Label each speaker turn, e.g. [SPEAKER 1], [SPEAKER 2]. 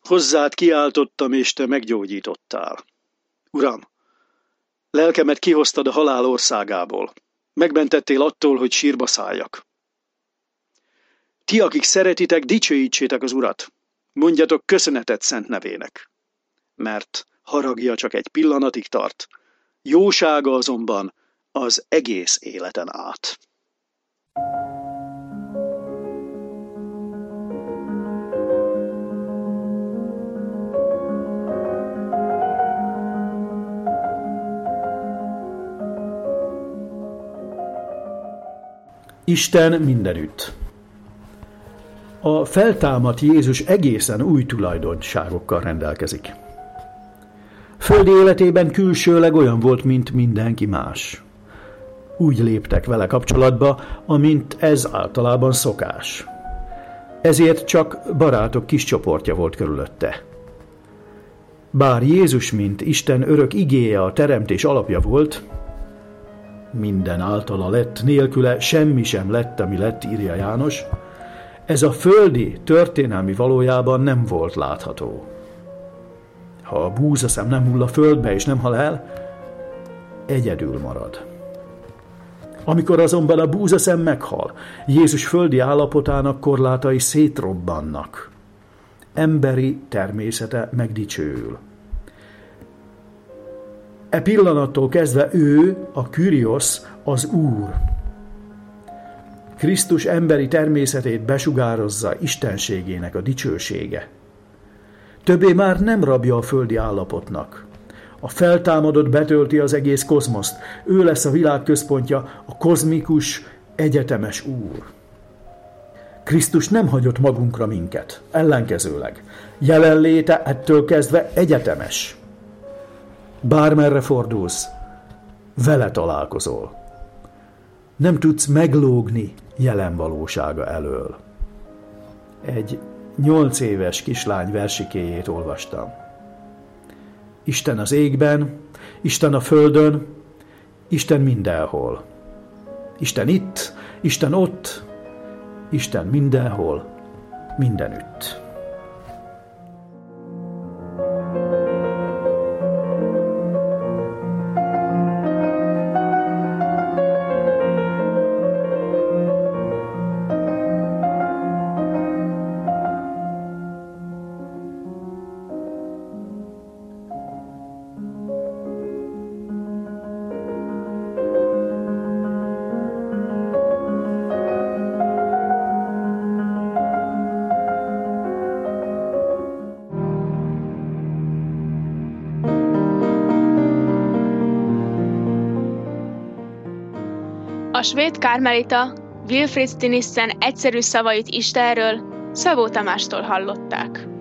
[SPEAKER 1] Hozzád kiáltottam, és te meggyógyítottál. Uram, lelkemet kihoztad a halál országából. Megmentettél attól, hogy sírba szálljak. Ti, akik szeretitek, dicsőítsétek az Urat. Mondjatok köszönetet szent nevének. Mert haragja csak egy pillanatig tart, jósága azonban az egész életen át.
[SPEAKER 2] Isten mindenütt. A feltámadt Jézus egészen új tulajdonságokkal rendelkezik. Földi életében külsőleg olyan volt, mint mindenki más. Úgy léptek vele kapcsolatba, amint ez általában szokás. Ezért csak barátok kis csoportja volt körülötte. Bár Jézus, mint Isten örök igéje a teremtés alapja volt, minden általa lett, nélküle semmi sem lett, ami lett, írja János, ez a földi történelmi valójában nem volt látható. Ha a búzaszem nem hull a földbe és nem hal el, egyedül marad. Amikor azonban a búzaszem meghal, Jézus földi állapotának korlátai szétrobbannak. Emberi természete megdicsőül. E pillanattól kezdve ő, a Kyrios, az Úr. Krisztus emberi természetét besugározza istenségének a dicsősége. Többé már nem rabja a földi állapotnak. A feltámadott betölti az egész kozmoszt. Ő lesz a világ központja, a kozmikus, egyetemes Úr. Krisztus nem hagyott magunkra minket, ellenkezőleg. Jelenléte ettől kezdve egyetemes. Bármerre fordulsz, vele találkozol. Nem tudsz meglógni jelen valósága elől. Egy 8 éves kislány versikéjét olvastam. Isten az égben, Isten a földön, Isten mindenhol. Isten itt, Isten ott, Isten mindenhol, mindenütt.
[SPEAKER 3] A svéd karmelita Wilfrid Stinissen egyszerű szavait Istenről Szabó Tamástól hallották.